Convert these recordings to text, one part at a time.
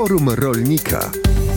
Forum Rolnika.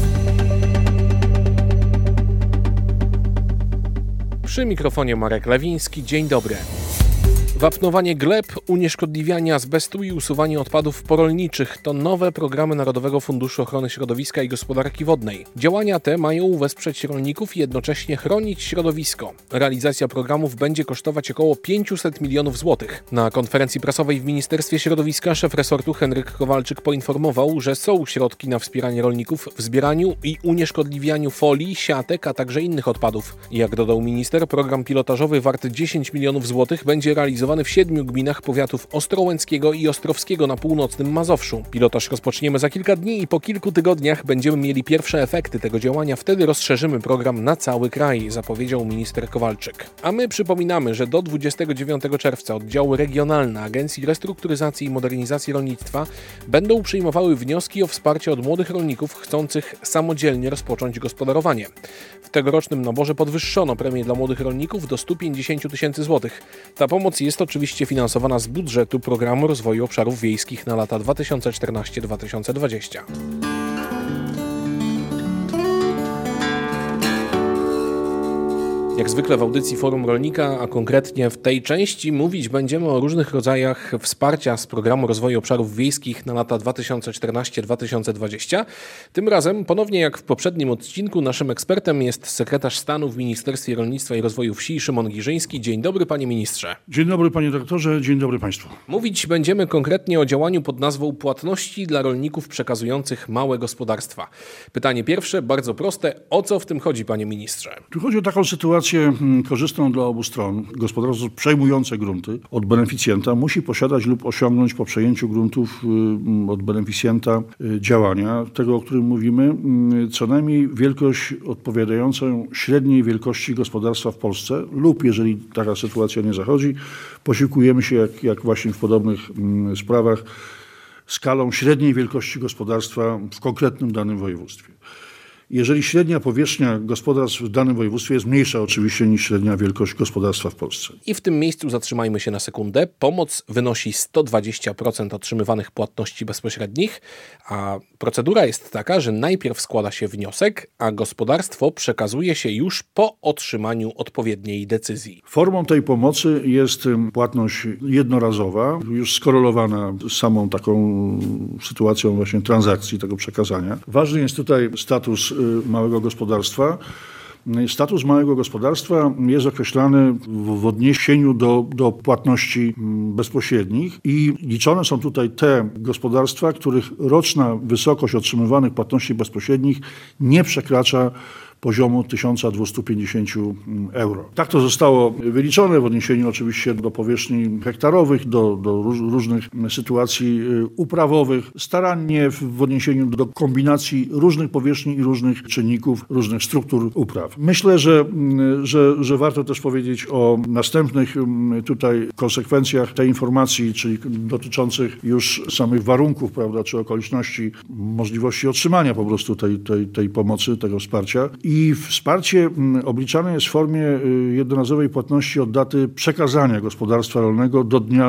Przy mikrofonie Marek Lewiński. Dzień dobry. Wapnowanie gleb, unieszkodliwianie azbestu i usuwanie odpadów porolniczych to nowe programy Narodowego Funduszu Ochrony Środowiska i Gospodarki Wodnej. Działania te mają wesprzeć rolników i jednocześnie chronić środowisko. Realizacja programów będzie kosztować około 500 milionów złotych. Na konferencji prasowej w Ministerstwie Środowiska szef resortu Henryk Kowalczyk poinformował, że są środki na wspieranie rolników w zbieraniu i unieszkodliwianiu folii, siatek, a także innych odpadów. Jak dodał minister, program pilotażowy wart 10 milionów złotych będzie realizowany w 7 gminach powiatów ostrołęckiego i ostrowskiego na północnym Mazowszu. Pilotaż rozpoczniemy za kilka dni i po kilku tygodniach będziemy mieli pierwsze efekty tego działania. Wtedy rozszerzymy program na cały kraj, zapowiedział minister Kowalczyk. A my przypominamy, że do 29 czerwca oddziały regionalne Agencji Restrukturyzacji i Modernizacji Rolnictwa będą przyjmowały wnioski o wsparcie od młodych rolników chcących samodzielnie rozpocząć gospodarowanie. W tegorocznym naborze podwyższono premię dla młodych rolników do 150 tysięcy złotych. Ta pomoc jest oczywiście finansowana z budżetu Programu Rozwoju Obszarów Wiejskich na lata 2014-2020. Jak zwykle w audycji Forum Rolnika, a konkretnie w tej części mówić będziemy o różnych rodzajach wsparcia z Programu Rozwoju Obszarów Wiejskich na lata 2014-2020. Tym razem, ponownie jak w poprzednim odcinku, naszym ekspertem jest sekretarz stanu w Ministerstwie Rolnictwa i Rozwoju Wsi Szymon Giżyński. Dzień dobry, panie ministrze. Dzień dobry, panie doktorze, dzień dobry państwu. Mówić będziemy konkretnie o działaniu pod nazwą płatności dla rolników przekazujących małe gospodarstwa. Pytanie pierwsze, bardzo proste. O co w tym chodzi, panie ministrze? Tu chodzi o taką sytuację korzystną dla obu stron. Gospodarstwo przejmujące grunty od beneficjenta musi posiadać lub osiągnąć po przejęciu gruntów od beneficjenta działania, tego o którym mówimy, co najmniej wielkość odpowiadającą średniej wielkości gospodarstwa w Polsce lub, jeżeli taka sytuacja nie zachodzi, posiłkujemy się, jak właśnie w podobnych sprawach, skalą średniej wielkości gospodarstwa w konkretnym danym województwie. Jeżeli średnia powierzchnia gospodarstw w danym województwie jest mniejsza oczywiście niż średnia wielkość gospodarstwa w Polsce. I w tym miejscu zatrzymajmy się na sekundę. Pomoc wynosi 120% otrzymywanych płatności bezpośrednich, a procedura jest taka, że najpierw składa się wniosek, a gospodarstwo przekazuje się już po otrzymaniu odpowiedniej decyzji. Formą tej pomocy jest płatność jednorazowa, już skorelowana z samą taką sytuacją właśnie transakcji, tego przekazania. Ważny jest tutaj status małego gospodarstwa. Status małego gospodarstwa jest określany w odniesieniu do płatności bezpośrednich i liczone są tutaj te gospodarstwa, których roczna wysokość otrzymywanych płatności bezpośrednich nie przekracza poziomu 1250 euro. Tak to zostało wyliczone w odniesieniu oczywiście do powierzchni hektarowych, do różnych sytuacji uprawowych, starannie w odniesieniu do kombinacji różnych powierzchni i różnych czynników, różnych struktur upraw. Myślę, że warto też powiedzieć o następnych tutaj konsekwencjach tej informacji, czyli dotyczących już samych warunków, prawda, czy okoliczności, możliwości otrzymania po prostu tej pomocy, tego wsparcia. I wsparcie obliczane jest w formie jednorazowej płatności od daty przekazania gospodarstwa rolnego do dnia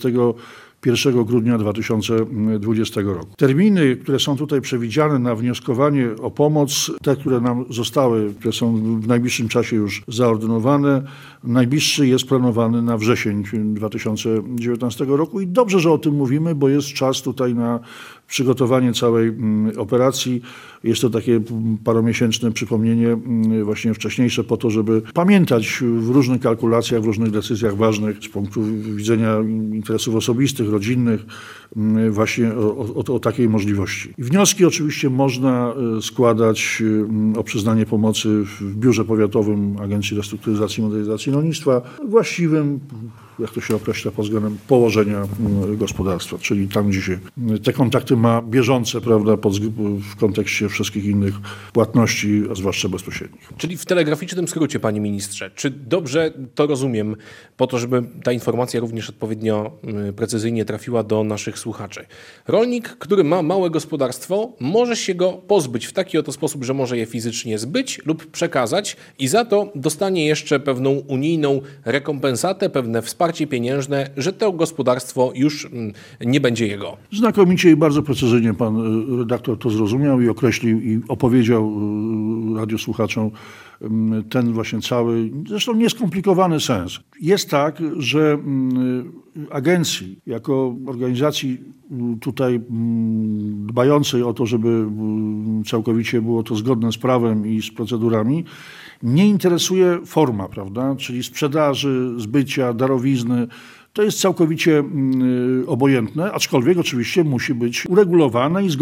31 grudnia 2020 roku. Terminy, które są tutaj przewidziane na wnioskowanie o pomoc, te, które nam zostały, które są w najbliższym czasie już zaordynowane, najbliższy jest planowany na wrzesień 2019 roku i dobrze, że o tym mówimy, bo jest czas tutaj na przygotowanie całej operacji. Jest to takie paromiesięczne przypomnienie właśnie wcześniejsze po to, żeby pamiętać w różnych kalkulacjach, w różnych decyzjach ważnych z punktu widzenia interesów osobistych, rodzinnych, właśnie o takiej możliwości. I wnioski oczywiście można składać o przyznanie pomocy w biurze powiatowym Agencji Restrukturyzacji i Modernizacji Rolnictwa, właściwym, jak to się określa, pod względem położenia gospodarstwa, czyli tam, gdzie się te kontakty ma bieżące, prawda, w kontekście wszystkich innych płatności, a zwłaszcza bezpośrednich. Czyli w telegraficznym skrócie, panie ministrze, czy dobrze to rozumiem, po to, żeby ta informacja również odpowiednio precyzyjnie trafiła do naszych słuchaczy. Rolnik, który ma małe gospodarstwo, może się go pozbyć w taki oto sposób, że może je fizycznie zbyć lub przekazać i za to dostanie jeszcze pewną unijną rekompensatę, pewne wsparcie wsparcie pieniężne, że to gospodarstwo już nie będzie jego. Znakomicie i bardzo precyzyjnie pan redaktor to zrozumiał i określił i opowiedział radiosłuchaczom ten właśnie cały, zresztą nieskomplikowany sens. Jest tak, że agencji, jako organizacji tutaj dbającej o to, żeby całkowicie było to zgodne z prawem i z procedurami, nie interesuje forma, prawda? Czyli sprzedaży, zbycia, darowizny. To jest całkowicie obojętne, aczkolwiek oczywiście musi być uregulowane i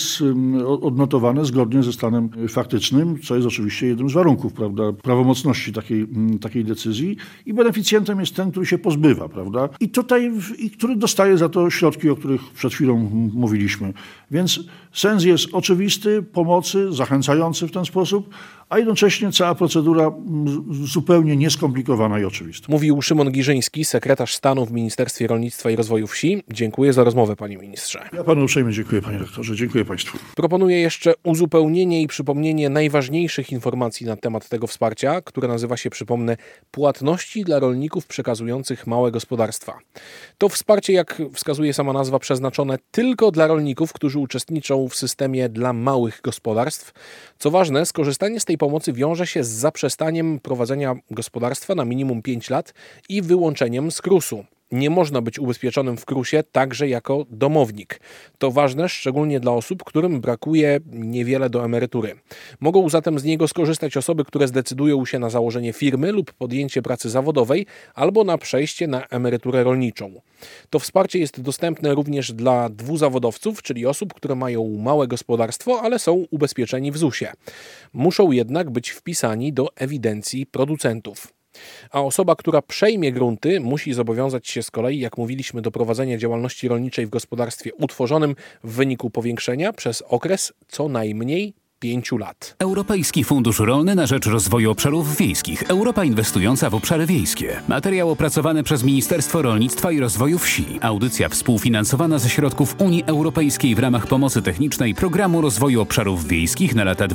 odnotowane zgodnie ze stanem faktycznym, co jest oczywiście jednym z warunków, prawda, prawomocności takiej decyzji. I beneficjentem jest ten, który się pozbywa, prawda? I który dostaje za to środki, o których przed chwilą mówiliśmy. Więc sens jest oczywisty, pomocy, zachęcający w ten sposób, a jednocześnie cała procedura zupełnie nieskomplikowana i oczywista. Mówił Szymon Giżyński, sekretarz stanu w Ministerstwie Rolnictwa i Rozwoju Wsi. Dziękuję za rozmowę, panie ministrze. Ja panu uprzejmie dziękuję, panie rektorze. Dziękuję państwu. Proponuję jeszcze uzupełnienie i przypomnienie najważniejszych informacji na temat tego wsparcia, które nazywa się, przypomnę, płatności dla rolników przekazujących małe gospodarstwa. To wsparcie, jak wskazuje sama nazwa, przeznaczone tylko dla rolników, którzy uczestniczą w systemie dla małych gospodarstw. Co ważne, skorzystanie z tej pomocy wiąże się z zaprzestaniem prowadzenia gospodarstwa na minimum 5 lat i wyłączeniem z KRUS-u. Nie można być ubezpieczonym w KRUS-ie także jako domownik. To ważne szczególnie dla osób, którym brakuje niewiele do emerytury. Mogą zatem z niego skorzystać osoby, które zdecydują się na założenie firmy lub podjęcie pracy zawodowej albo na przejście na emeryturę rolniczą. To wsparcie jest dostępne również dla dwuzawodowców, czyli osób, które mają małe gospodarstwo, ale są ubezpieczeni w ZUS-ie. Muszą jednak być wpisani do ewidencji producentów. A osoba, która przejmie grunty, musi zobowiązać się z kolei, jak mówiliśmy, do prowadzenia działalności rolniczej w gospodarstwie utworzonym w wyniku powiększenia przez okres co najmniej 5 lat. Europejski Fundusz Rolny na rzecz Rozwoju Obszarów Wiejskich. Europa inwestująca w obszary wiejskie. Materiał opracowany przez Ministerstwo Rolnictwa i Rozwoju Wsi. Audycja współfinansowana ze środków Unii Europejskiej w ramach pomocy technicznej Programu Rozwoju Obszarów Wiejskich na lata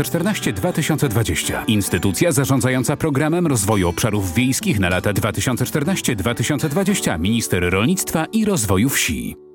2014-2020. Instytucja zarządzająca Programem Rozwoju Obszarów Wiejskich na lata 2014-2020. Minister Rolnictwa i Rozwoju Wsi.